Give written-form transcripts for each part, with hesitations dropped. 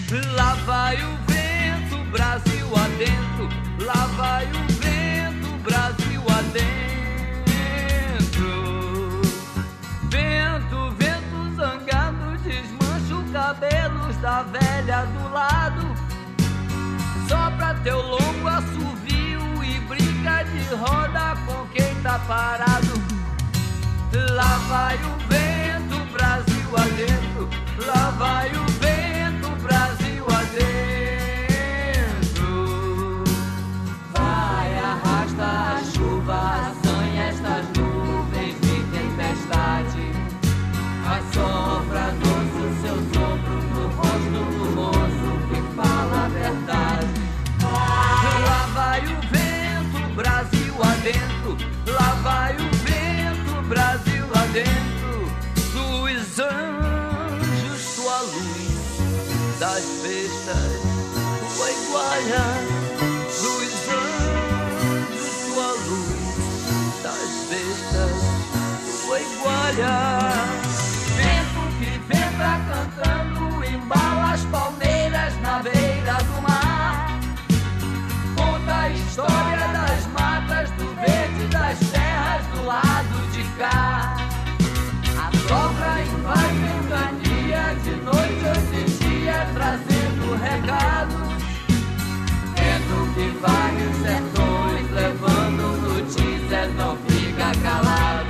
Lá vai o vento, Brasil adentro. Lá vai o vento, Brasil adentro. Vento, vento zangado, desmancha os cabelos da velha do lado. Sopra teu longo assovio e brinca de roda com quem tá parado. Lá vai o vento, Brasil adentro. Lá vai o vento, Brasil adentro. Vai, arrasta a chuva, assanha estas nuvens de tempestade. Assopra doce o seu sopro no rosto do moço que fala a verdade. Lá vai o vento, Brasil adentro. Lá vai o vento, Brasil adentro. Dos anjos, tua luz, das bestas, tua iguaia. Dos anjos, tua luz, das bestas, tua iguaia. Vento que venta cantando, embala as palmeiras na beira do mar. Conta a história das matas, do verde das terras do lado de cá. A sopra vai ventania de noite ou de dia, trazendo recados. Vento que vai os sertões, levando notícias, não fica calado.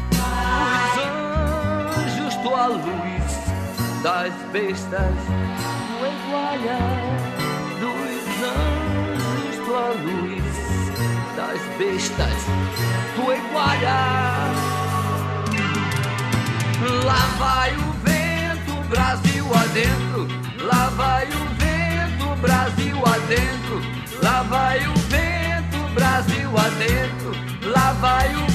Os anjos, tua luz, das bestas, tua iguaia. Dos anjos, tua luz, das bestas, tua iguaia. Lá vai o vento, Brasil adentro. Lá vai o vento, Brasil adentro. Lá vai o vento, Brasil adentro. Lá vai o